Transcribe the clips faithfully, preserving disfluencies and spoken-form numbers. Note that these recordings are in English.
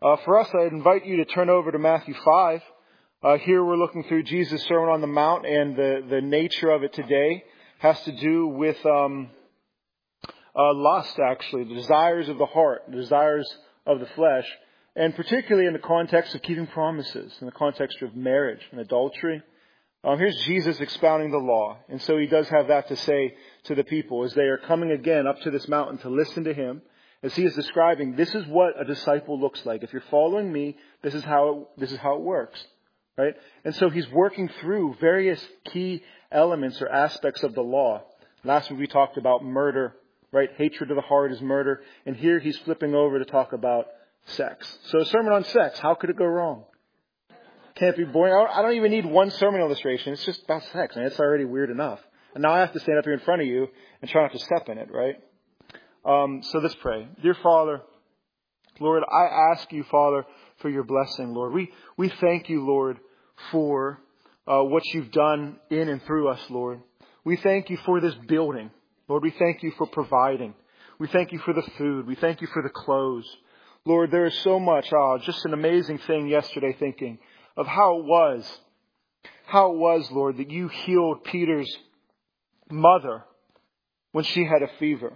Uh, for us, I'd invite you to turn over to Matthew five. Uh, here we're looking through Jesus' Sermon on the Mount, and the, the nature of it today has to do with um, uh, lust, actually, the desires of the heart, the desires of the flesh, and particularly in the context of keeping promises, in the context of marriage and adultery. Um, here's Jesus expounding the law, and so he does have that to say to the people as they are coming again up to this mountain to listen to him. As he is describing, this is what a disciple looks like. If you're following me, this is how it, this is how it works, right? And so he's working through various key elements or aspects of the law. Last week we talked about murder, right? Hatred of the heart is murder. And here he's flipping over to talk about sex. So a sermon on sex, how could it go wrong? Can't be boring. I don't even need one sermon illustration. It's just about sex. I mean, it's already weird enough. And now I have to stand up here in front of you and try not to step in it, right? Um, so let's pray. Dear Father, Lord, I ask you, Father, for your blessing, Lord. We we thank you, Lord, for uh, what you've done in and through us, Lord. We thank you for this building. Lord, we thank you for providing. We thank you for the food. We thank you for the clothes. Lord, there is so much. Oh, just an amazing thing yesterday thinking of how it was. How it was, Lord, that you healed Peter's mother when she had a fever.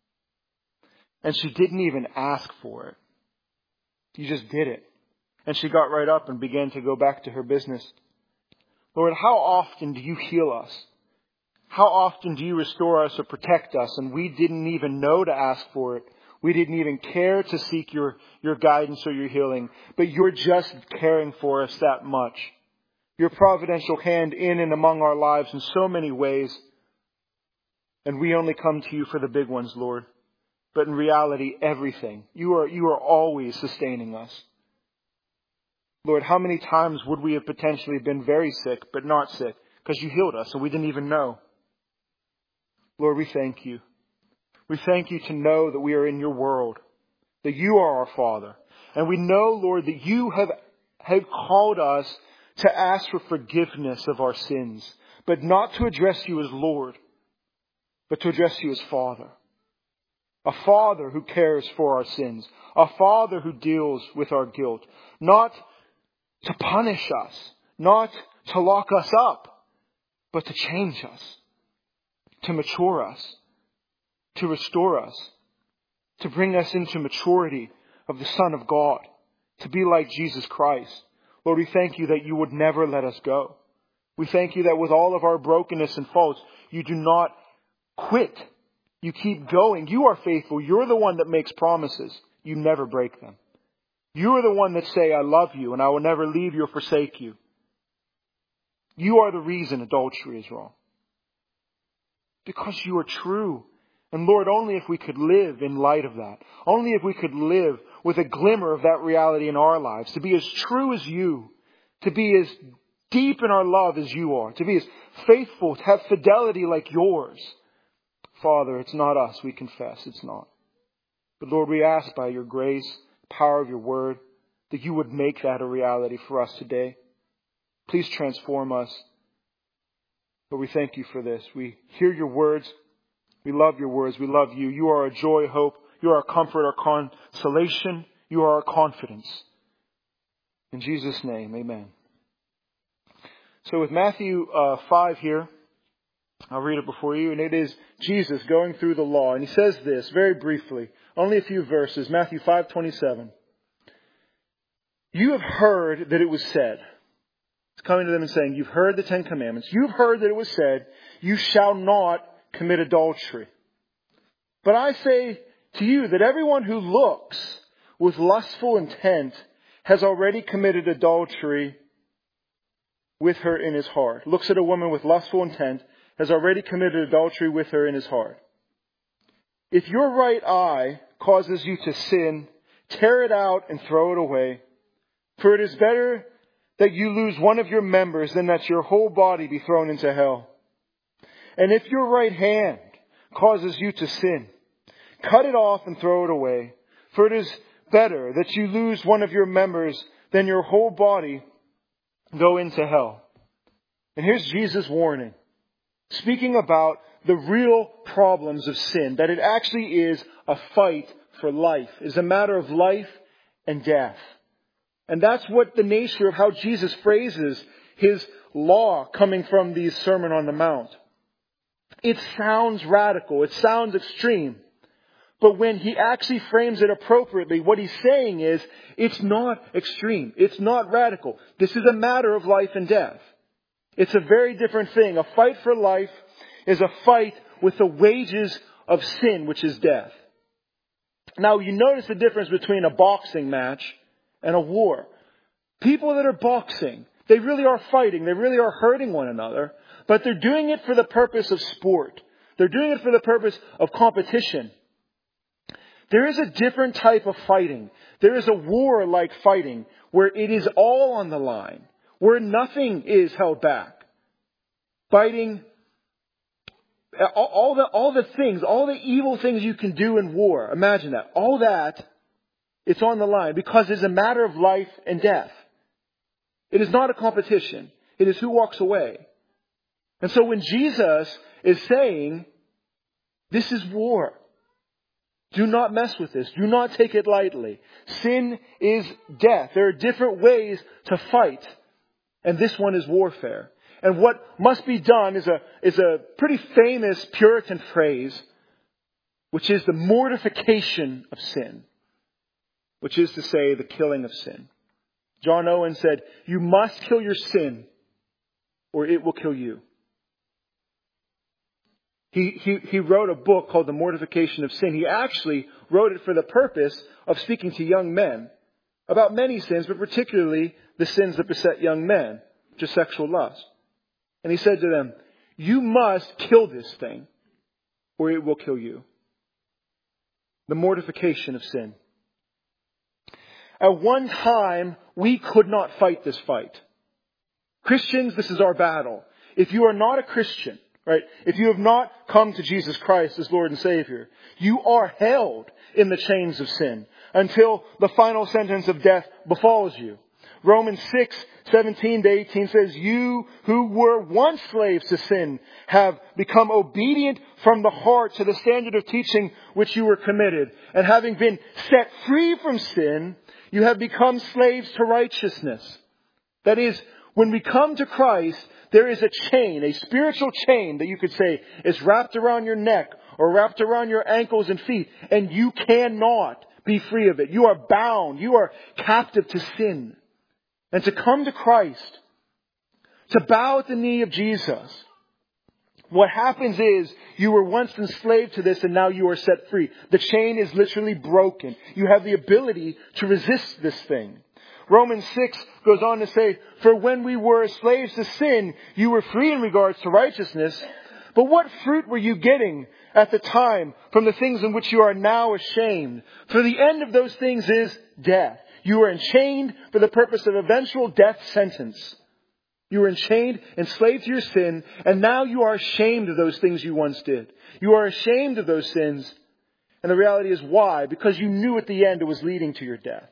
And she didn't even ask for it. You just did it. And she got right up and began to go back to her business. Lord, how often do you heal us? How often do you restore us or protect us? And we didn't even know to ask for it. We didn't even care to seek your, your guidance or your healing. But you're just caring for us that much. Your providential hand in and among our lives in so many ways. And we only come to you for the big ones, Lord. But in reality, everything. You are, you are always sustaining us. Lord, how many times would we have potentially been very sick, but not sick? Because you healed us and we didn't even know. Lord, we thank you. We thank you to know that we are in your world. That you are our Father. And we know, Lord, that you have, have called us to ask for forgiveness of our sins. But not to address you as Lord, but to address you as Father. A Father who cares for our sins. A Father who deals with our guilt. Not to punish us. Not to lock us up. But to change us. To mature us. To restore us. To bring us into maturity of the Son of God. To be like Jesus Christ. Lord, we thank you that you would never let us go. We thank you that with all of our brokenness and faults, you do not quit. You keep going. You are faithful. You're the one that makes promises. You never break them. You are the one that say, I love you and I will never leave you or forsake you. You are the reason adultery is wrong. Because you are true. And Lord, only if we could live in light of that. Only if we could live with a glimmer of that reality in our lives. To be as true as you. To be as deep in our love as you are. To be as faithful. To have fidelity like yours. Father, it's not us, we confess, it's not. But Lord, we ask by your grace, power of your word, that you would make that a reality for us today. Please transform us. But we thank you for this. We hear your words. We love your words. We love you. You are our joy, hope. You are our comfort, our consolation. You are our confidence. In Jesus' name, amen. So with Matthew uh, five here, I'll read it before you, and it is Jesus going through the law. And he says this very briefly, only a few verses, Matthew five twenty-seven. You have heard that it was said. It's coming to them and saying, you've heard the Ten Commandments. You've heard that it was said, you shall not commit adultery. But I say to you that everyone who looks with lustful intent has already committed adultery with her in his heart. Looks at a woman with lustful intent, has already committed adultery with her in his heart. If your right eye causes you to sin, tear it out and throw it away. For it is better that you lose one of your members than that your whole body be thrown into hell. And if your right hand causes you to sin, cut it off and throw it away. For it is better that you lose one of your members than your whole body go into hell. And here's Jesus' warning. Speaking about the real problems of sin. That it actually is a fight for life. It's a matter of life and death. And that's what the nature of how Jesus phrases his law coming from the Sermon on the Mount. It sounds radical. It sounds extreme. But when he actually frames it appropriately, what he's saying is, it's not extreme. It's not radical. This is a matter of life and death. It's a very different thing. A fight for life is a fight with the wages of sin, which is death. Now, you notice the difference between a boxing match and a war. People that are boxing, they really are fighting. They really are hurting one another. But they're doing it for the purpose of sport. They're doing it for the purpose of competition. There is a different type of fighting. There is a war-like fighting where it is all on the line, where nothing is held back. Fighting, all the, all the things, all the evil things you can do in war, imagine that. All that, it's on the line because it's a matter of life and death. It is not a competition. It is who walks away. And so when Jesus is saying, this is war. Do not mess with this. Do not take it lightly. Sin is death. There are different ways to fight. And this one is warfare. And what must be done is a, is a pretty famous Puritan phrase, which is the mortification of sin. Which is to say, the killing of sin. John Owen said, you must kill your sin or it will kill you. He, he, he wrote a book called The Mortification of Sin. He actually wrote it for the purpose of speaking to young men about many sins, but particularly the sins that beset young men, which is sexual lust. And he said to them, you must kill this thing or it will kill you. The mortification of sin. At one time, we could not fight this fight. Christians, this is our battle. If you are not a Christian, right? If you have not come to Jesus Christ as Lord and Savior, you are held in the chains of sin until the final sentence of death befalls you. Romans six, seventeen to eighteen says, you who were once slaves to sin have become obedient from the heart to the standard of teaching which you were committed. And having been set free from sin, you have become slaves to righteousness. That is, when we come to Christ, there is a chain, a spiritual chain that you could say is wrapped around your neck or wrapped around your ankles and feet, and you cannot be free of it. You are bound. You are captive to sin. And to come to Christ, to bow at the knee of Jesus, what happens is you were once enslaved to this and now you are set free. The chain is literally broken. You have the ability to resist this thing. Romans six goes on to say, for when we were slaves to sin, you were free in regards to righteousness. But what fruit were you getting at the time from the things in which you are now ashamed? For the end of those things is death. You are enchained for the purpose of eventual death sentence. You were enchained, enslaved to your sin, and now you are ashamed of those things you once did. You are ashamed of those sins. And the reality is why? Because you knew at the end it was leading to your death.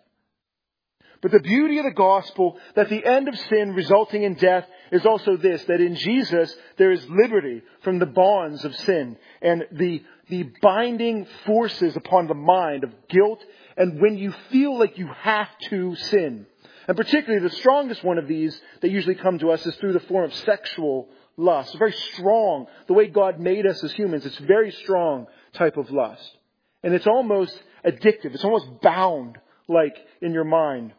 But the beauty of the gospel, that the end of sin resulting in death is also this, that in Jesus there is liberty from the bonds of sin and the, the binding forces upon the mind of guilt, and when you feel like you have to sin. And particularly the strongest one of these that usually come to us is through the form of sexual lust. Very strong. The way God made us as humans, it's a very strong type of lust. And it's almost addictive. It's almost bound like in your mind.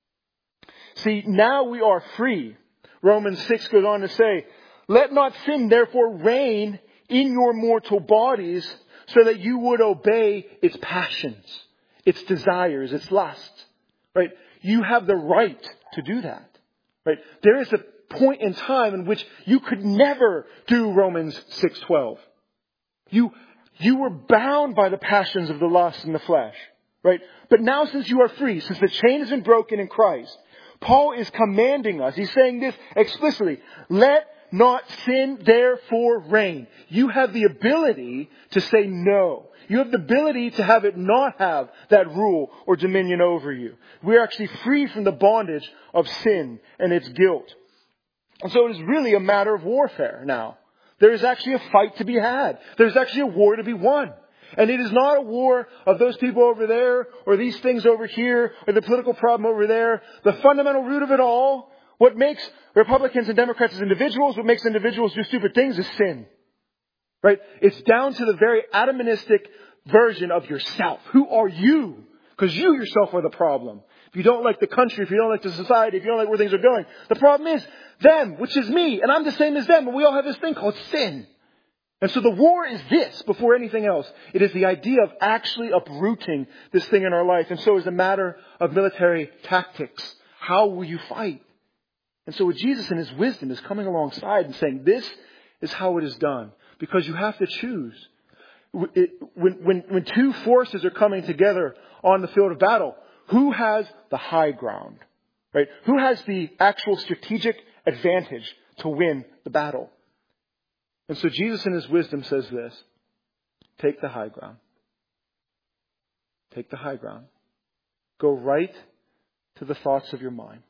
See, now we are free. Romans six goes on to say, let not sin therefore reign in your mortal bodies so that you would obey its passions, its desires, its lusts. Right? You have the right to do that. Right? There is a point in time in which you could never do Romans six twelve. You, you were bound by the passions of the lust and the flesh. Right? But now since you are free, since the chain has been broken in Christ, Paul is commanding us. He's saying this explicitly. Let not sin therefore reign. You have the ability to say no. You have the ability to have it not have that rule or dominion over you. We are actually free from the bondage of sin and its guilt. And so it is really a matter of warfare now. There is actually a fight to be had. There's actually a war to be won. And it is not a war of those people over there or these things over here or the political problem over there. The fundamental root of it all, what makes Republicans and Democrats as individuals, what makes individuals do stupid things is sin. Right? It's down to the very atomistic version of yourself. Who are you? Because you yourself are the problem. If you don't like the country, if you don't like the society, if you don't like where things are going, the problem is them, which is me, and I'm the same as them, and we all have this thing called sin. And so the war is this before anything else. It is the idea of actually uprooting this thing in our life. And so it's a matter of military tactics. How will you fight? And so with Jesus in his wisdom is coming alongside and saying, this is how it is done. Because you have to choose. It, when, when, when two forces are coming together on the field of battle, who has the high ground? Right? Who has the actual strategic advantage to win the battle? And so Jesus in his wisdom says this: take the high ground. Take the high ground. Go right to the thoughts of your mind.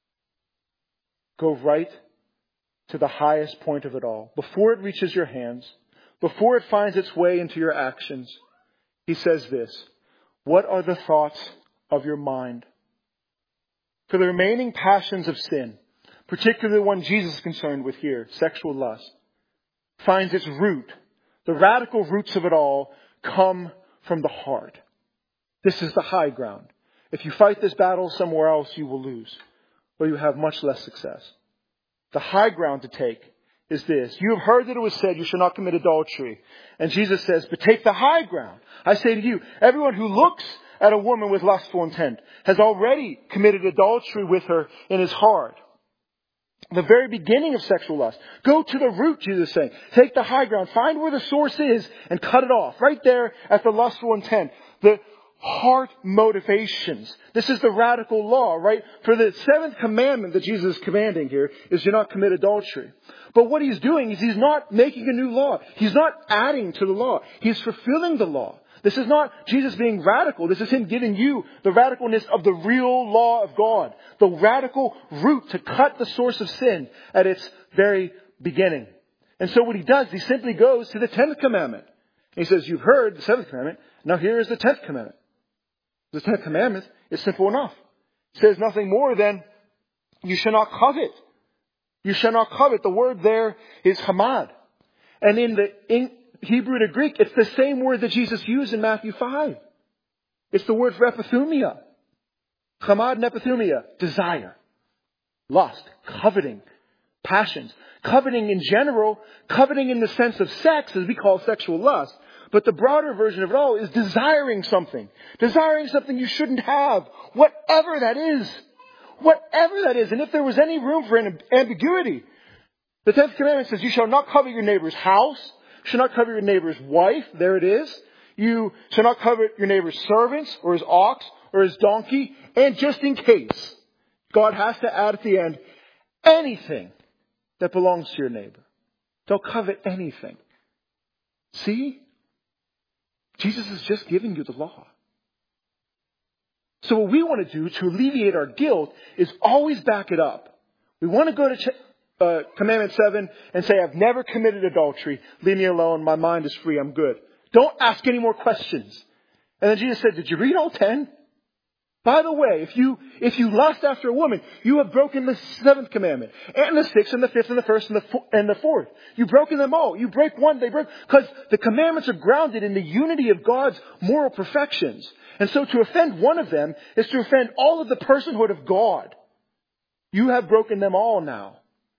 Go right to the highest point of it all. Before it reaches your hands, before it finds its way into your actions, he says this: what are the thoughts of your mind? For the remaining passions of sin, particularly the one Jesus is concerned with here, sexual lust, finds its root. The radical roots of it all come from the heart. This is the high ground. If you fight this battle somewhere else, you will lose, or you have much less success. The high ground to take is this: you have heard that it was said, you shall not commit adultery. And Jesus says, but take the high ground. I say to you, everyone who looks at a woman with lustful intent has already committed adultery with her in his heart. The very beginning of sexual lust. Go to the root, Jesus is saying. Take the high ground. Find where the source is and cut it off. Right there at the lustful intent. The heart motivations. This is the radical law, right? For the seventh commandment that Jesus is commanding here is do not commit adultery. But what he's doing is he's not making a new law. He's not adding to the law. He's fulfilling the law. This is not Jesus being radical. This is him giving you the radicalness of the real law of God. The radical root to cut the source of sin at its very beginning. And so what he does, he simply goes to the tenth commandment. He says, you've heard the seventh commandment. Now here is the tenth commandment. The tenth commandment is simple enough. It says nothing more than you shall not covet. You shall not covet. The word there is hamad. And in the in Hebrew to Greek, it's the same word that Jesus used in Matthew five. It's the word for epithumia. Hamad and epithumia. Desire. Lust. Coveting. Passions. Coveting in general. Coveting in the sense of sex, as we call sexual lust. But the broader version of it all is desiring something. Desiring something you shouldn't have. Whatever that is. Whatever that is. And if there was any room for an ambiguity, the tenth commandment says you shall not covet your neighbor's house. You shall not covet your neighbor's wife. There it is. You shall not covet your neighbor's servants or his ox or his donkey. And just in case, God has to add at the end, anything that belongs to your neighbor. Don't covet anything. See? Jesus is just giving you the law. So what we want to do to alleviate our guilt is always back it up. We want to go to ch- uh, Commandment seven and say, I've never committed adultery. Leave me alone. My mind is free. I'm good. Don't ask any more questions. And then Jesus said, did you read all ten? By the way, if you if you lust after a woman, you have broken the seventh commandment, and the sixth, and the fifth, and the first, and the fo- and the fourth. You've broken them all. You break one, they break, because the commandments are grounded in the unity of God's moral perfections. And so to offend one of them is to offend all of the personhood of God. You have broken them all now.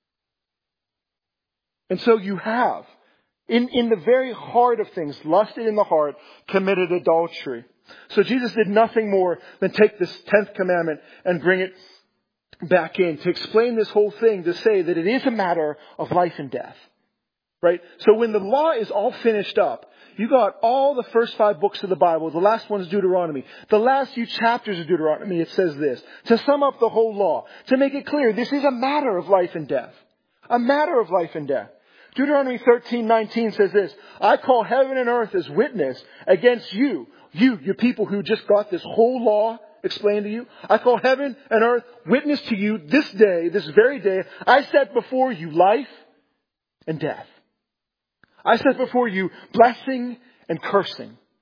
And so you have, in, in the very heart of things, lusted in the heart, committed adultery. So Jesus did nothing more than take this tenth commandment and bring it back in to explain this whole thing, to say that it is a matter of life and death. Right? So when the law is all finished up, you got all the first five books of the Bible. The last one is Deuteronomy. The last few chapters of Deuteronomy, it says this. To sum up the whole law, to make it clear, this is a matter of life and death. A matter of life and death. Deuteronomy thirteen nineteen says this. I call heaven and earth as witness against you. You, you people who just got this whole law explained to you. I call heaven and earth witness to you this day, this very day. I set before you life and death. I set before you blessing and cursing.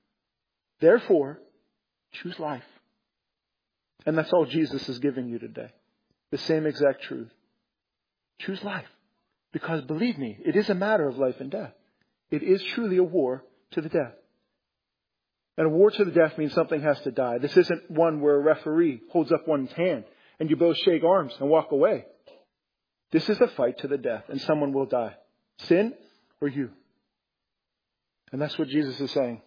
Therefore, choose life. And that's all Jesus is giving you today. The same exact truth. Choose life. Because believe me, it is a matter of life and death. It is truly a war to the death. And a war to the death means something has to die. This isn't one where a referee holds up one's hand and you both shake arms and walk away. This is a fight to the death, and someone will die. Sin or you. And that's what Jesus is saying.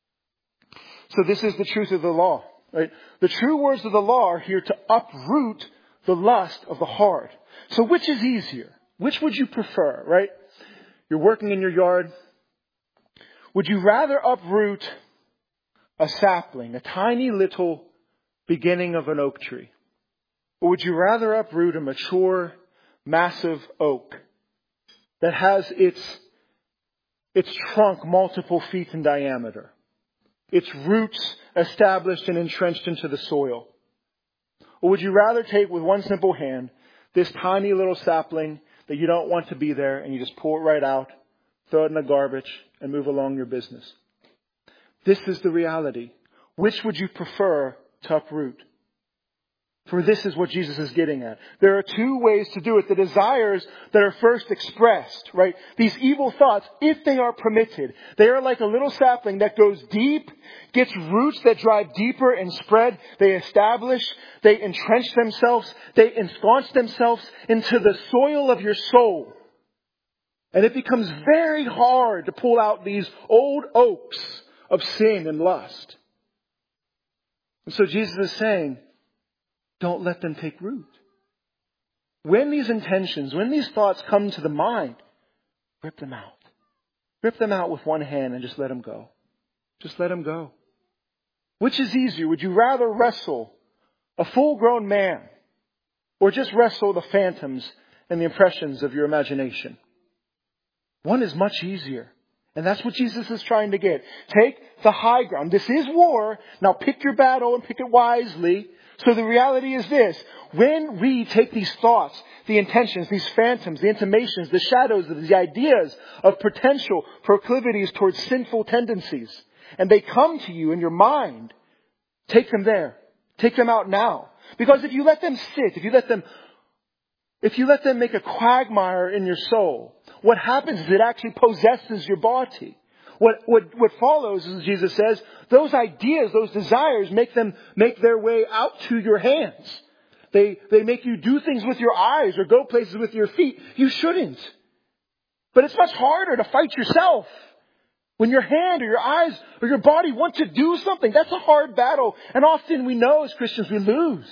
So this is the truth of the law, right? The true words of the law are here to uproot the lust of the heart. So which is easier? Which would you prefer, right? You're working in your yard. Would you rather uproot a sapling, a tiny little beginning of an oak tree? Or would you rather uproot a mature, massive oak that has its, its trunk multiple feet in diameter, its roots established and entrenched into the soil? Or would you rather take with one simple hand this tiny little sapling that you don't want to be there and you just pull it right out, throw it in the garbage, and move along your business? This is the reality. Which would you prefer to uproot? For this is what Jesus is getting at. There are two ways to do it. The desires that are first expressed, right? These evil thoughts, if they are permitted, they are like a little sapling that goes deep, gets roots that drive deeper and spread. They establish, they entrench themselves, they ensconce themselves into the soil of your soul. And it becomes very hard to pull out these old oaks of sin and lust. And so Jesus is saying, don't let them take root. When these intentions, when these thoughts come to the mind, rip them out. Rip them out with one hand and just let them go. Just let them go. Which is easier? Would you rather wrestle a full-grown man or just wrestle the phantoms and the impressions of your imagination? One is much easier. And that's what Jesus is trying to get. Take the high ground. This is war. Now pick your battle and pick it wisely. So the reality is this. When we take these thoughts, the intentions, these phantoms, the intimations, the shadows, the ideas of potential proclivities towards sinful tendencies, and they come to you in your mind, take them there. Take them out now. Because if you let them sit, if you let them, if you let them make a quagmire in your soul, what happens is it actually possesses your body. What, what, what follows, as Jesus says, those ideas, those desires make them make their way out to your hands. They, they make you do things with your eyes or go places with your feet. You shouldn't. But it's much harder to fight yourself. When your hand or your eyes or your body want to do something, that's a hard battle. And often we know as Christians we lose.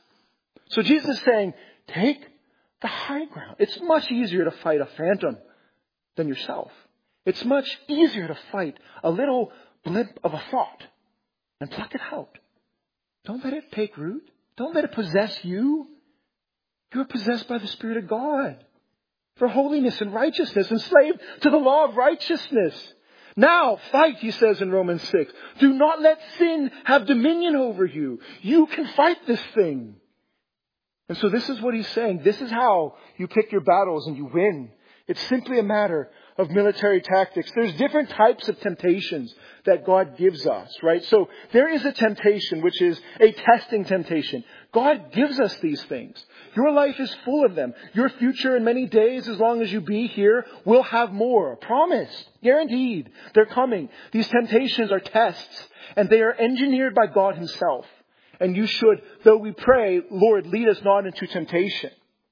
So Jesus is saying, take the high ground. It's much easier to fight a phantom than yourself. It's much easier to fight a little blimp of a thought and pluck it out. Don't let it take root. Don't let it possess you. You're possessed by the Spirit of God for holiness and righteousness, enslaved to the law of righteousness. Now fight, he says in Romans six. Do not let sin have dominion over you. You can fight this thing. And so this is what he's saying. This is how you pick your battles and you win. It's simply a matter of military tactics. There's different types of temptations that God gives us, right? So there is a temptation, which is a testing temptation. God gives us these things. Your life is full of them. Your future in many days, as long as you be here, will have more. Promised. Guaranteed. They're coming. These temptations are tests, and they are engineered by God himself. And you should, though we pray, Lord, lead us not into temptation.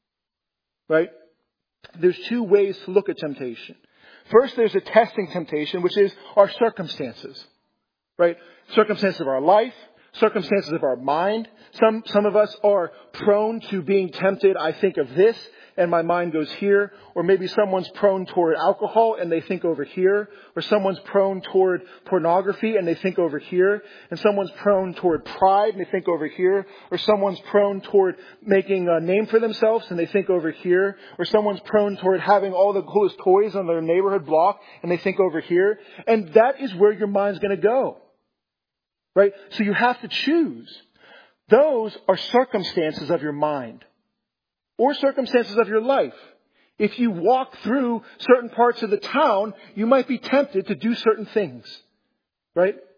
Right? There's two ways to look at temptation. First, there's a testing temptation, which is our circumstances. Right? Circumstances of our life, circumstances of our mind. Some, some of us are prone to being tempted. I think of this and my mind goes here. Or maybe someone's prone toward alcohol and they think over here. Or someone's prone toward pornography and they think over here. And someone's prone toward pride and they think over here. Or someone's prone toward making a name for themselves and they think over here. Or someone's prone toward having all the coolest toys on their neighborhood block and they think over here. And that is where your mind's going to go. Right? So you have to choose. Those are circumstances of your mind. Or circumstances of your life. If you walk through certain parts of the town, you might be tempted to do certain things. Right?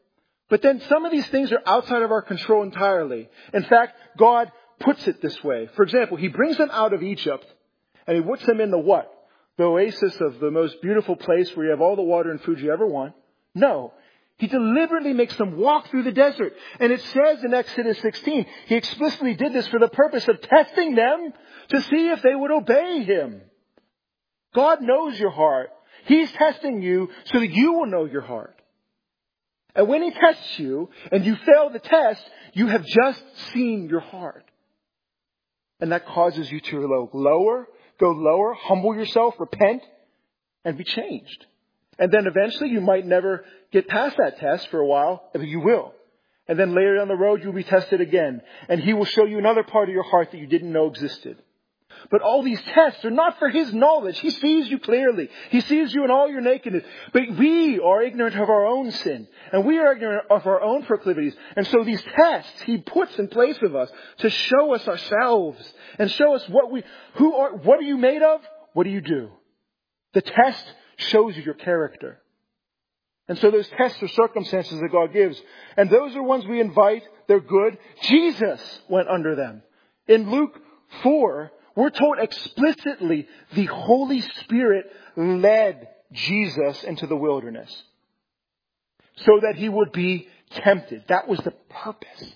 But then some of these things are outside of our control entirely. In fact, God puts it this way. For example, He brings them out of Egypt and He puts them in the what? The oasis of the most beautiful place where you have all the water and food you ever want. No. He deliberately makes them walk through the desert. And it says in Exodus sixteen, He explicitly did this for the purpose of testing them to see if they would obey Him. God knows your heart. He's testing you so that you will know your heart. And when He tests you and you fail the test, you have just seen your heart. And that causes you to go lower, go lower, humble yourself, repent, and be changed. And then eventually you might never get past that test for a while, but you will. And then later down the road you'll be tested again. And He will show you another part of your heart that you didn't know existed. But all these tests are not for His knowledge. He sees you clearly. He sees you in all your nakedness. But we are ignorant of our own sin. And we are ignorant of our own proclivities. And so these tests He puts in place of us to show us ourselves. And show us what we, who are, what are you made of? What do you do? The test shows you your character. And so those tests are circumstances that God gives. And those are ones we invite. They're good. Jesus went under them. In Luke four, we're told explicitly the Holy Spirit led Jesus into the wilderness so that He would be tempted. That was the purpose.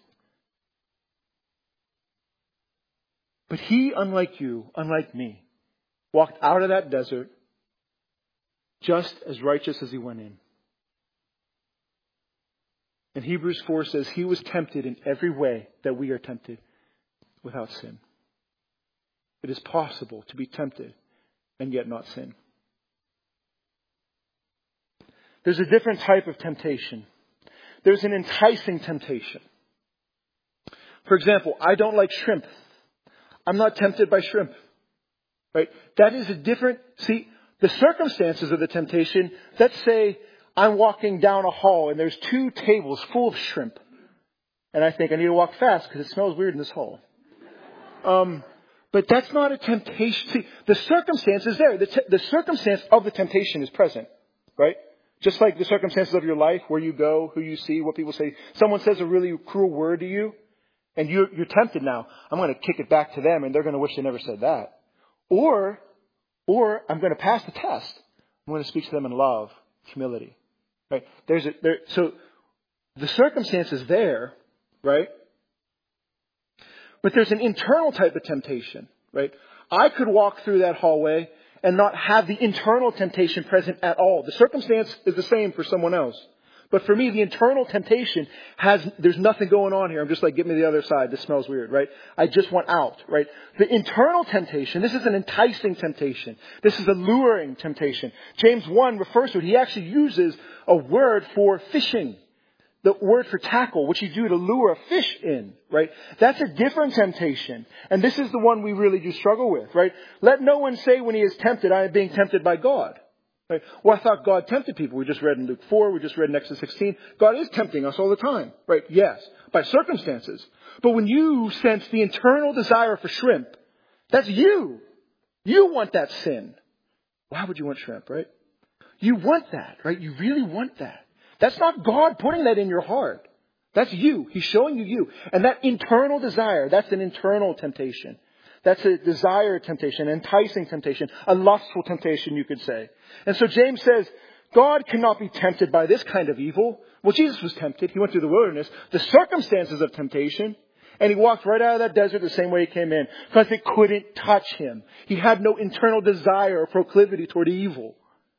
But He, unlike you, unlike me, walked out of that desert just as righteous as He went in. And Hebrews four says He was tempted in every way that we are tempted without sin. It is possible to be tempted and yet not sin. There's a different type of temptation. There's an enticing temptation. For example, I don't like shrimp. I'm not tempted by shrimp. Right? That is a different... See, the circumstances of the temptation, let's say I'm walking down a hall and there's two tables full of shrimp. And I think I need to walk fast because it smells weird in this hall. Um... But that's not a temptation. See, the circumstance is there. The, te- the circumstance of the temptation is present, right? Just like the circumstances of your life, where you go, who you see, what people say. Someone says a really cruel word to you, and you, you're tempted now. I'm going to kick it back to them, and they're going to wish they never said that. Or, or I'm going to pass the test. I'm going to speak to them in love, humility, right? There's a, there, so the circumstance is there, right? But there's an internal type of temptation, right? I could walk through that hallway and not have the internal temptation present at all. The circumstance is the same for someone else. But for me, the internal temptation has, there's nothing going on here. I'm just like, get me to the other side. This smells weird, right? I just want out, right? The internal temptation, this is an enticing temptation. This is a luring temptation. James one refers to it. He actually uses a word for fishing. The word for tackle, which you do to lure a fish in, right? That's a different temptation. And this is the one we really do struggle with, right? Let no one say when he is tempted, I am being tempted by God. Right? Well, I thought God tempted people. We just read in Luke four, we just read in Exodus sixteen. God is tempting us all the time, right? Yes, by circumstances. But when you sense the internal desire for shrimp, that's you. You want that sin. Why would you want shrimp, right? You want that, right? You really want that. That's not God putting that in your heart. That's you. He's showing you you. And that internal desire, that's an internal temptation. That's a desire temptation, an enticing temptation, a lustful temptation, you could say. And so James says, God cannot be tempted by this kind of evil. Well, Jesus was tempted. He went through the wilderness, the circumstances of temptation, and he walked right out of that desert the same way he came in, because it couldn't touch him. He had no internal desire or proclivity toward evil.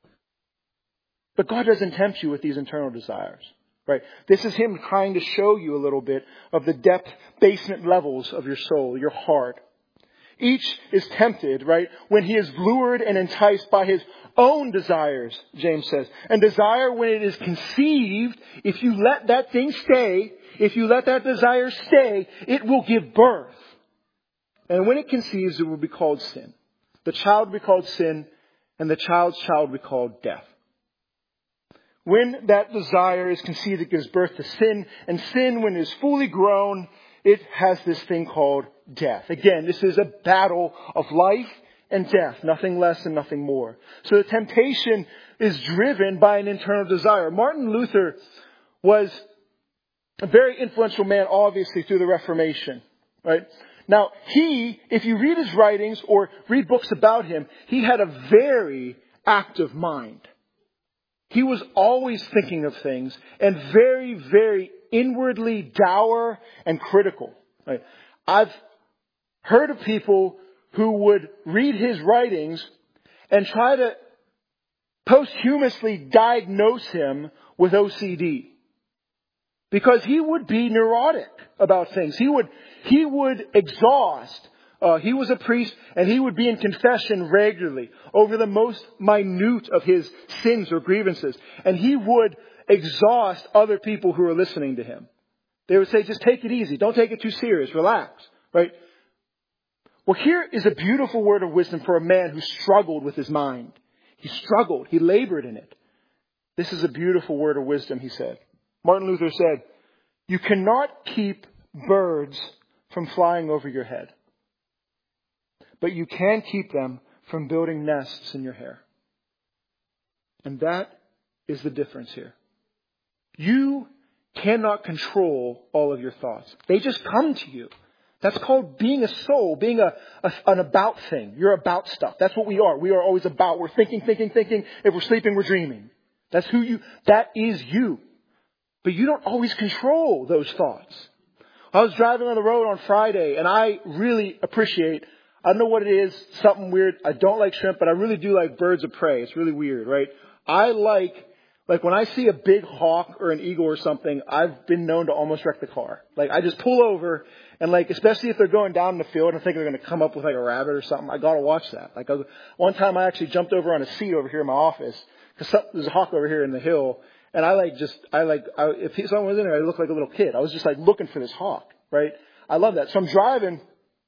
But God doesn't tempt you with these internal desires, right? This is Him trying to show you a little bit of the depth, basement levels of your soul, your heart. Each is tempted, right, when he is lured and enticed by his own desires, James says. And desire, when it is conceived, if you let that thing stay, if you let that desire stay, it will give birth. And when it conceives, it will be called sin. The child will be called sin, and the child's child will be called death. When that desire is conceived, it gives birth to sin. And sin, when it is fully grown, it has this thing called death. Again, this is a battle of life and death. Nothing less and nothing more. So the temptation is driven by an internal desire. Martin Luther was A very influential man, obviously, through the Reformation, right? Now, he, if you read his writings or read books about him, he had a very active mind. He was always thinking of things and very, very inwardly dour and critical. Right? I've heard of people who would read his writings and try to posthumously diagnose him with O C D. Because he would be neurotic about things. He would, he would exhaust. Uh, he was a priest and he would be in confession regularly over the most minute of his sins or grievances. And he would exhaust other people who are listening to him. They would say, just take it easy. Don't take it too serious. Relax. Right? Well, here is a beautiful word of wisdom for a man who struggled with his mind. He struggled. He labored in it. This is a beautiful word of wisdom, he said. Martin Luther said, you cannot keep birds from flying over your head, but you can keep them from building nests in your hair. And that is the difference here. You cannot control all of your thoughts. They just come to you. That's called being a soul, being a, a an about thing. You're about stuff. That's what we are. We are always about. We're thinking, thinking, thinking. If we're sleeping, we're dreaming. That's who you, that is you. But you don't always control those thoughts. I was driving on the road on Friday and I really appreciate, I don't know what it is, something weird. I don't like shrimp, but I really do like birds of prey. It's really weird, right? I like, like when I see a big hawk or an eagle or something, I've been known to almost wreck the car. Like I just pull over and like, especially if they're going down in the field and I think they're going to come up with like a rabbit or something, I got to watch that. Like I was, one time I actually jumped over on a seat over here in my office because there's a hawk over here in the hill. And I like just, I like, I, if someone was in there, I looked like a little kid. I was just like looking for this hawk, right? I love that. So I'm driving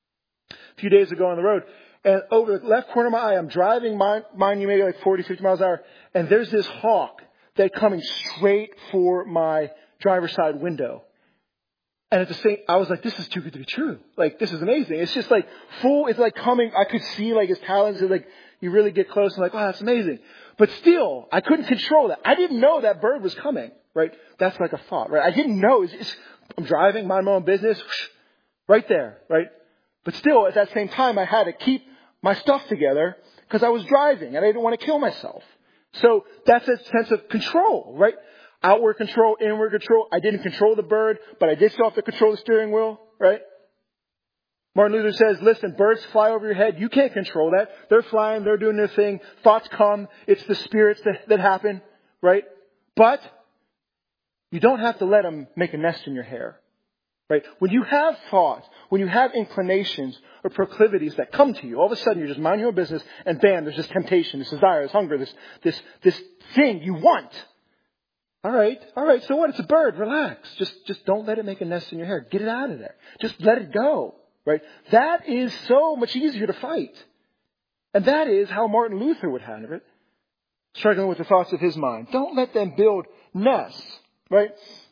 a few days ago on the road and over the left corner of my eye, I'm driving, mind, mind you, maybe like forty, fifty miles an hour. And there's this hawk that coming straight for my driver's side window. And at the same, I was like, this is too good to be true. Like, this is amazing. It's just like full, it's like coming, I could see like his talons, and like, you really get close and like, wow, that's amazing. But still, I couldn't control that. I didn't know that bird was coming, right? That's like a thought, right? I didn't know. It's, it's, I'm driving, mind my own business, whoosh, right there, right? But still, at that same time, I had to keep my stuff together because I was driving and I didn't want to kill myself. So that's a sense of control, right? Outward control, inward control. I didn't control the bird, but I did still have to control the steering wheel, right? Martin Luther says, listen, birds fly over your head. You can't control that. They're flying. They're doing their thing. Thoughts come. It's the spirits that, that happen, right? But you don't have to let them make a nest in your hair, right? When you have thoughts, when you have inclinations or proclivities that come to you, all of a sudden you're just minding your own business and bam, there's this temptation, this desire, this hunger, this, this, this thing you want. All right. All right. So what? It's a bird. Relax. Just, just don't let it make a nest in your hair. Get it out of there. Just let it go. Right? That is so much easier to fight. And that is how Martin Luther would handle it. Struggling with the thoughts of his mind. Don't let them build nests. Right?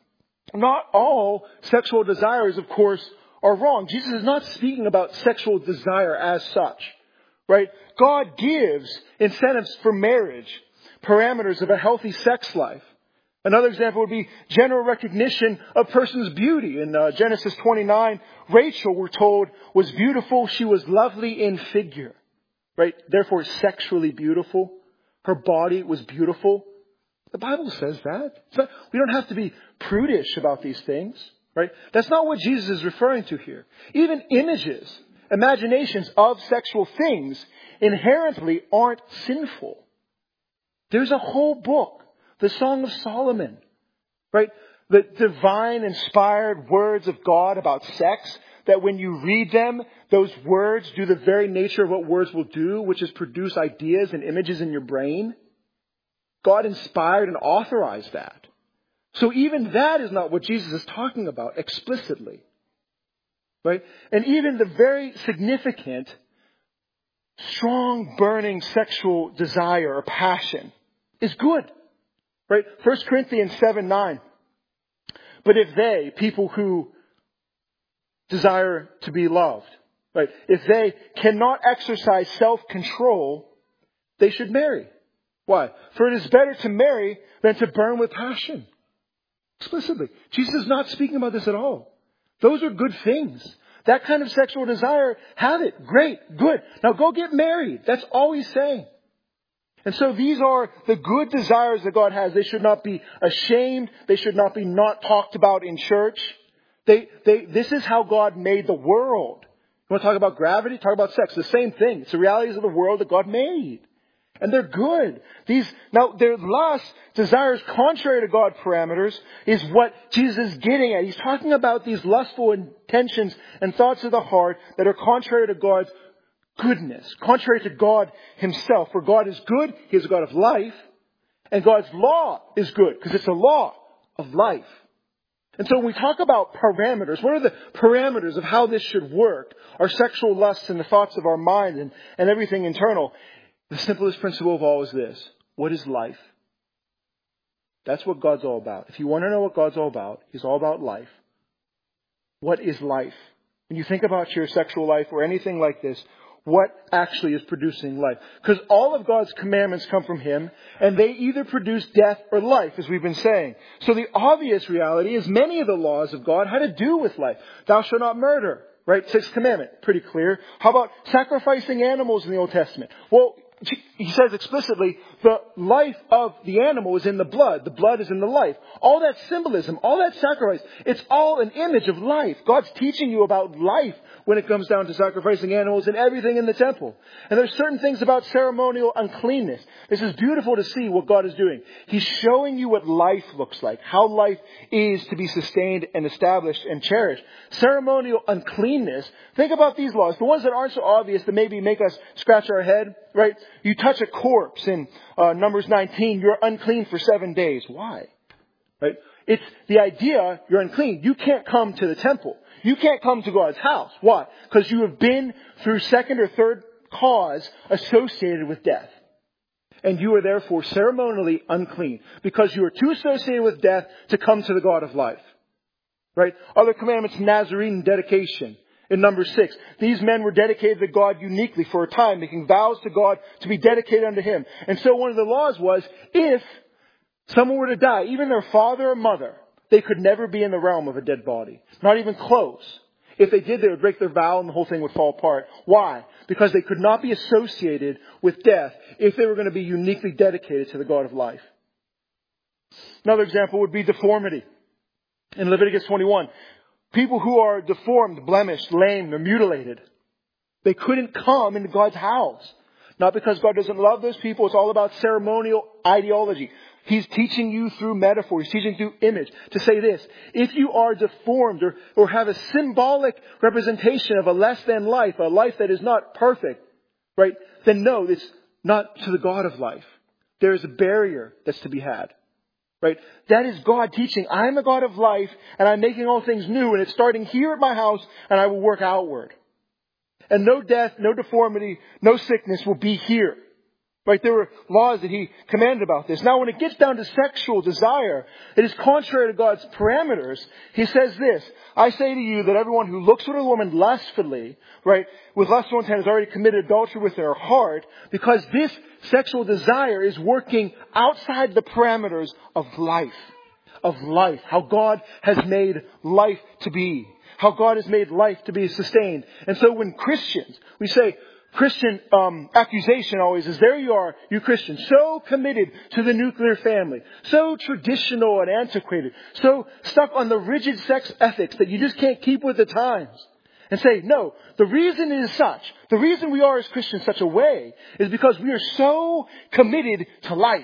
Not all sexual desires, of course, are wrong. Jesus is not speaking about sexual desire as such. Right? God gives incentives for marriage. Parameters of a healthy sex life. Another example would be general recognition of a person's beauty. In uh, Genesis twenty-nine, Rachel, we're told, was beautiful. She was lovely in figure, right? Therefore, sexually beautiful. Her body was beautiful. The Bible says that. So we don't have to be prudish about these things, right? That's not what Jesus is referring to here. Even images, imaginations of sexual things inherently aren't sinful. There's a whole book. The Song of Solomon, right? The divine inspired words of God about sex, that when you read them, those words do the very nature of what words will do, which is produce ideas and images in your brain. God inspired and authorized that. So even that is not what Jesus is talking about explicitly, right? And even the very significant, strong, burning sexual desire or passion is good. Right? First Corinthians seven nine. But if they, people who desire to be loved, right? If they cannot exercise self-control, they should marry. Why? For it is better to marry than to burn with passion. Explicitly. Jesus is not speaking about this at all. Those are good things. That kind of sexual desire, have it. Great. Good. Now go get married. That's all he's saying. And so these are the good desires that God has. They should not be ashamed. They should not be not talked about in church. They, they, this is how God made the world. You want to talk about gravity? Talk about sex. The same thing. It's the realities of the world that God made. And they're good. These, now their lust, desires contrary to God's parameters is what Jesus is getting at. He's talking about these lustful intentions and thoughts of the heart that are contrary to God's goodness, contrary to God himself. For God is good, he is a God of life, and God's law is good because it's a law of life. And so when we talk about parameters, what are the parameters of how this should work? Our sexual lusts and the thoughts of our mind and, and everything internal. The simplest principle of all is this. What is life? That's what God's all about. If you want to know what God's all about, he's all about life. What is life? When you think about your sexual life or anything like this, what actually is producing life? Because all of God's commandments come from him, and they either produce death or life, as we've been saying. So the obvious reality is many of the laws of God had to do with life. Thou shalt not murder, right? Sixth commandment, pretty clear. How about sacrificing animals in the Old Testament? Well, he says explicitly, the life of the animal is in the blood. The blood is in the life. All that symbolism, all that sacrifice, it's all an image of life. God's teaching you about life when it comes down to sacrificing animals and everything in the temple. And there's certain things about ceremonial uncleanness. This is beautiful to see what God is doing. He's showing you what life looks like, how life is to be sustained and established and cherished. Ceremonial uncleanness. Think about these laws, the ones that aren't so obvious that maybe make us scratch our head, right? You touch a corpse in uh, Numbers nineteen, you're unclean for seven days. Why? Right? It's the idea you're unclean. You can't come to the temple. You can't come to God's house. Why? Because you have been through second or third cause associated with death. And you are therefore ceremonially unclean because you are too associated with death to come to the God of life. Right? Other commandments, Nazarene dedication. In number six, these men were dedicated to God uniquely for a time, making vows to God to be dedicated unto him. And so one of the laws was, if someone were to die, even their father or mother, they could never be in the realm of a dead body. Not even close. If they did, they would break their vow and the whole thing would fall apart. Why? Because they could not be associated with death if they were going to be uniquely dedicated to the God of life. Another example would be deformity. In Leviticus twenty-one, people who are deformed, blemished, lame, or mutilated, they couldn't come into God's house. Not because God doesn't love those people. It's all about ceremonial ideology. He's teaching you through metaphor. He's teaching through image to say this. If you are deformed or, or have a symbolic representation of a less than life, a life that is not perfect, right, then no, it's not to the God of life. There is a barrier that's to be had. Right? That is God teaching. I'm a God of life and I'm making all things new, and it's starting here at my house and I will work outward. And no death, no deformity, no sickness will be here. Right? There were laws that he commanded about this. Now when it gets down to sexual desire, it is contrary to God's parameters. He says this, I say to you that everyone who looks at a woman lustfully, right, with lustful intent has already committed adultery with their heart, because this sexual desire is working outside the parameters of life. Of life. How God has made life to be. How God has made life to be sustained. And so when Christians, we say, Christian um, accusation always is, there you are, you Christians, so committed to the nuclear family, so traditional and antiquated, so stuck on the rigid sex ethics that you just can't keep with the times. And say, no, the reason it is such, the reason we are as Christians such a way, is because we are so committed to life.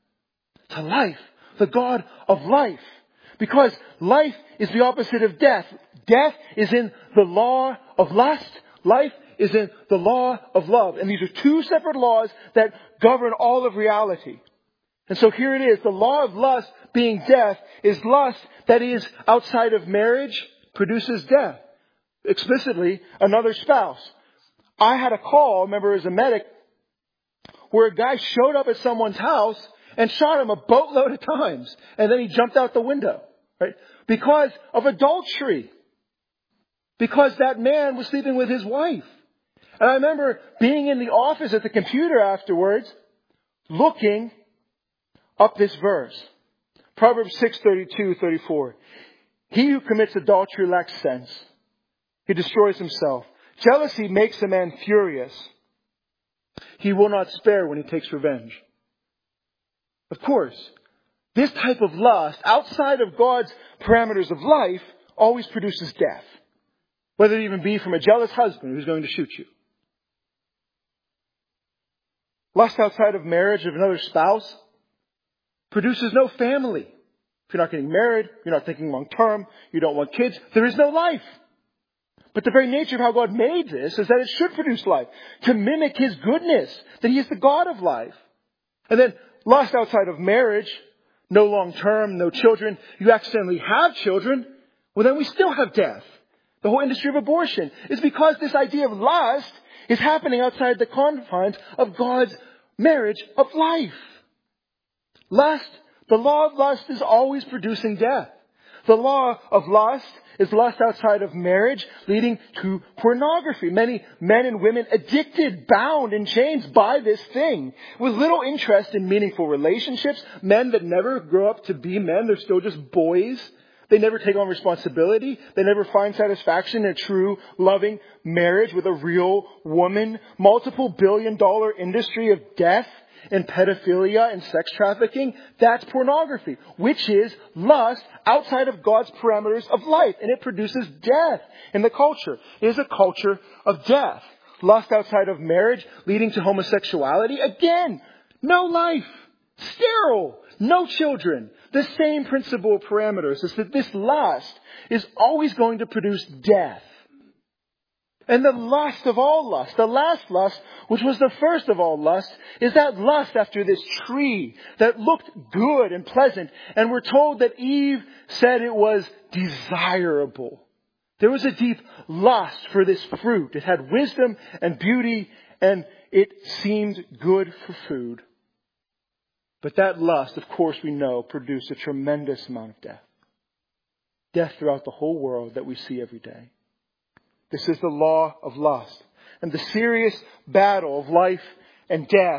To life. The God of life. Because life is the opposite of death. Death is in the law of lust. Life is in the law of love. And these are two separate laws that govern all of reality. And so here it is. The law of lust, being death, is lust that is outside of marriage, produces death. Explicitly, another spouse. I had a call, remember as a medic, where a guy showed up at someone's house and shot him a boatload of times. And then he jumped out the window. Right? Because of adultery. Because that man was sleeping with his wife. And I remember being in the office at the computer afterwards, looking up this verse. Proverbs six thirty-two, thirty-four. He who commits adultery lacks sense. He destroys himself. Jealousy makes a man furious. He will not spare when he takes revenge. Of course, this type of lust, outside of God's parameters of life, always produces death. Whether it even be from a jealous husband who's going to shoot you. Lust outside of marriage of another spouse produces no family. If you're not getting married, you're not thinking long term, you don't want kids, there is no life. But the very nature of how God made this is that it should produce life. To mimic His goodness, that He is the God of life. And then lust outside of marriage, no long term, no children. You accidentally have children, well then we still have death. The whole industry of abortion is because this idea of lust is happening outside the confines of God's marriage of life. Lust, the law of lust is always producing death. The law of lust is lust outside of marriage, leading to pornography. Many men and women addicted, bound in chains by this thing, with little interest in meaningful relationships. Men that never grow up to be men, they're still just boys. They never take on responsibility. They never find satisfaction in a true, loving marriage with a real woman. Multiple billion dollar industry of death and pedophilia and sex trafficking. That's pornography, which is lust outside of God's parameters of life. And it produces death in the culture. It is a culture of death. Lust outside of marriage leading to homosexuality. Again, no life. Sterile. No children. The same principle of parameters is that this lust is always going to produce death. And the lust of all lust, the last lust, which was the first of all lust, is that lust after this tree that looked good and pleasant. And we're told that Eve said it was desirable. There was a deep lust for this fruit. It had wisdom and beauty, and it seemed good for food. But that lust, of course we know, produced a tremendous amount of death. Death throughout the whole world that we see every day. This is the law of lust. And the serious battle of life and death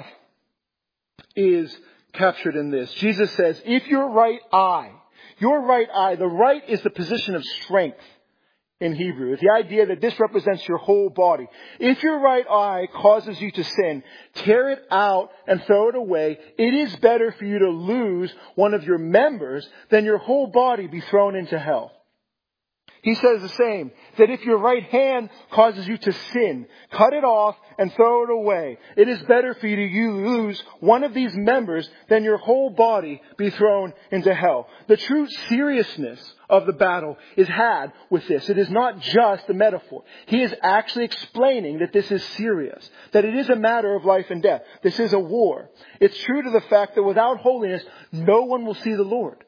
is captured in this. Jesus says, if your right eye, your right eye, the right is the position of strength in Hebrew. It's the idea that this represents your whole body. If your right eye causes you to sin, tear it out and throw it away. It is better for you to lose one of your members than your whole body be thrown into hell. He says the same, that if your right hand causes you to sin, cut it off and throw it away. It is better for you to lose one of these members than your whole body be thrown into hell. The true seriousness of the battle is had with this. It is not just a metaphor. He is actually explaining that this is serious, that it is a matter of life and death. This is a war. It's true to the fact that without holiness, no one will see the Lord.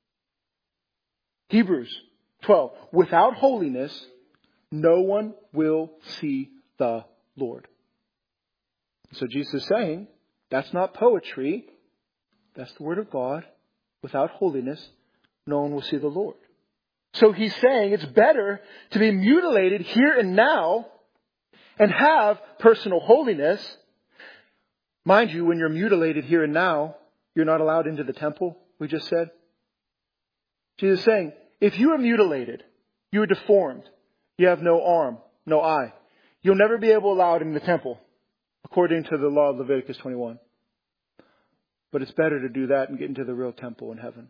Hebrews twelve. Without holiness, no one will see the Lord. So Jesus is saying, that's not poetry. That's the word of God. Without holiness, no one will see the Lord. So he's saying it's better to be mutilated here and now and have personal holiness. Mind you, when you're mutilated here and now, you're not allowed into the temple, we just said. Jesus is saying, if you are mutilated, you are deformed, you have no arm, no eye, you'll never be able to allow it in the temple, according to the law of Leviticus twenty-one. But it's better to do that and get into the real temple in heaven.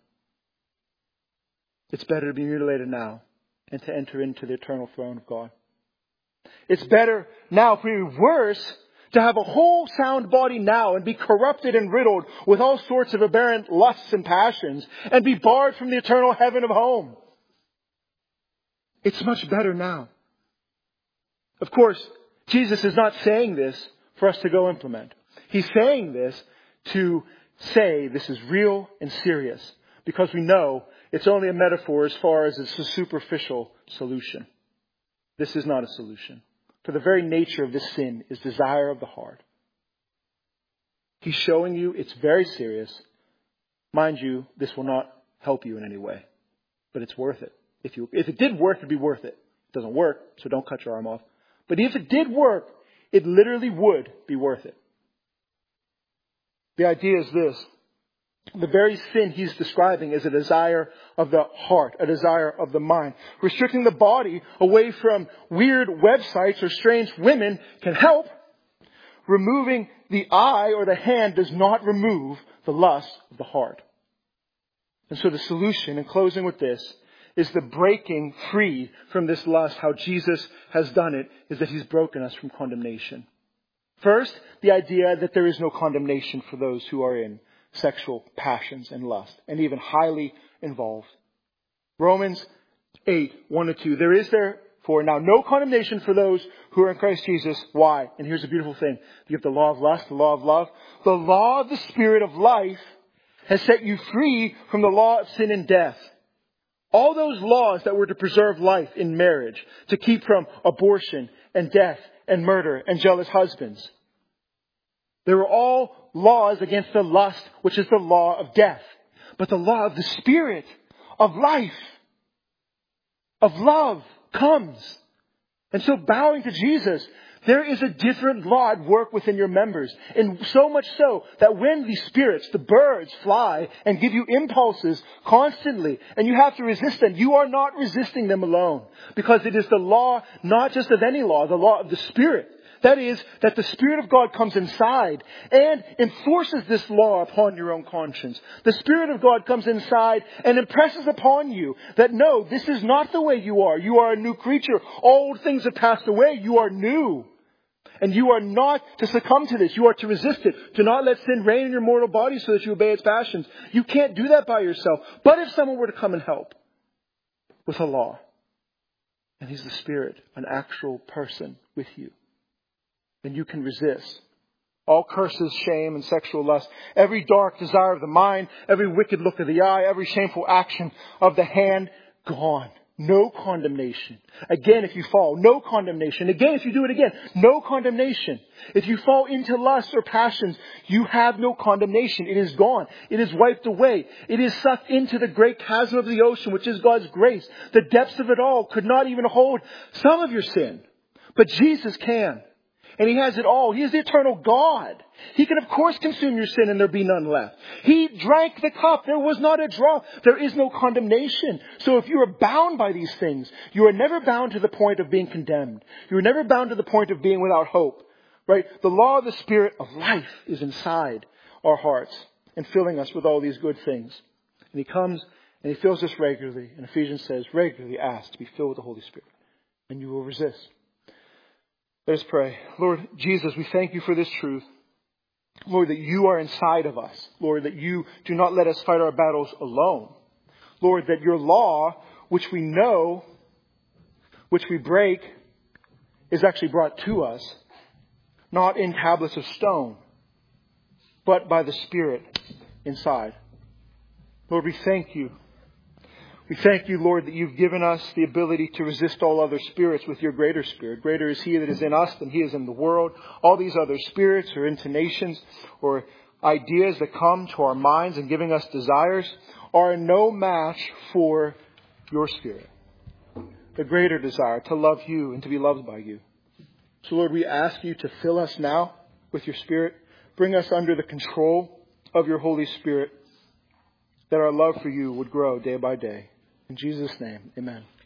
It's better to be mutilated now and to enter into the eternal throne of God. It's better now, pretty worse, to have a whole sound body now and be corrupted and riddled with all sorts of aberrant lusts and passions and be barred from the eternal heaven of home. It's much better now. Of course, Jesus is not saying this for us to go implement. He's saying this to say this is real and serious, because we know it's only a metaphor as far as it's a superficial solution. This is not a solution. For the very nature of this sin is desire of the heart. He's showing you it's very serious. Mind you, this will not help you in any way, but it's worth it. If you, if it did work, it'd be worth it. It doesn't work, so don't cut your arm off. But if it did work, it literally would be worth it. The idea is this. The very sin he's describing is a desire of the heart, a desire of the mind. Restricting the body away from weird websites or strange women can help. Removing the eye or the hand does not remove the lust of the heart. And so the solution, in closing with this, is the breaking free from this lust. How Jesus has done it is that he's broken us from condemnation. First, the idea that there is no condemnation for those who are in sexual passions and lust, and even highly involved. Romans eight, one to two. There is therefore now no condemnation for those who are in Christ Jesus. Why? And here's the beautiful thing. You have the law of lust, the law of love. The law of the Spirit of life has set you free from the law of sin and death. All those laws that were to preserve life in marriage, to keep from abortion and death and murder and jealous husbands. They were all laws against the lust, which is the law of death. But the law of the Spirit, of life, of love comes. And so bowing to Jesus, there is a different law at work within your members. And so much so that when the spirits, the birds, fly and give you impulses constantly, and you have to resist them, you are not resisting them alone. Because it is the law, not just of any law, the law of the Spirit. That is, that the Spirit of God comes inside and enforces this law upon your own conscience. The Spirit of God comes inside and impresses upon you that no, this is not the way you are. You are a new creature. Old things have passed away. You are new. And you are not to succumb to this. You are to resist it. To not let sin reign in your mortal body so that you obey its passions. You can't do that by yourself. But if someone were to come and help with a law, and he's the Spirit, an actual person with you, then you can resist all curses, shame, and sexual lust, every dark desire of the mind, every wicked look of the eye, every shameful action of the hand, gone. No condemnation. Again, if you fall, no condemnation. Again, if you do it again, no condemnation. If you fall into lust or passions, you have no condemnation. It is gone. It is wiped away. It is sucked into the great chasm of the ocean, which is God's grace. The depths of it all could not even hold some of your sin. But Jesus can. And He has it all. He is the eternal God. He can of course consume your sin and there be none left. He drank the cup. There was not a drop. There is no condemnation. So if you are bound by these things, you are never bound to the point of being condemned. You are never bound to the point of being without hope. Right? The law of the Spirit of life is inside our hearts and filling us with all these good things. And He comes and He fills us regularly. And Ephesians says, regularly ask to be filled with the Holy Spirit. And you will resist. Let us pray. Lord Jesus, we thank You for this truth. Lord, that You are inside of us. Lord, that You do not let us fight our battles alone. Lord, that Your law, which we know, which we break, is actually brought to us, not in tablets of stone, but by the Spirit inside. Lord, we thank You. We thank You, Lord, that You've given us the ability to resist all other spirits with Your greater Spirit. Greater is He that is in us than he is in the world. All these other spirits or inclinations or ideas that come to our minds and giving us desires are no match for Your Spirit. The greater desire to love You and to be loved by You. So, Lord, we ask You to fill us now with Your Spirit. Bring us under the control of Your Holy Spirit, that our love for You would grow day by day. In Jesus' name, amen.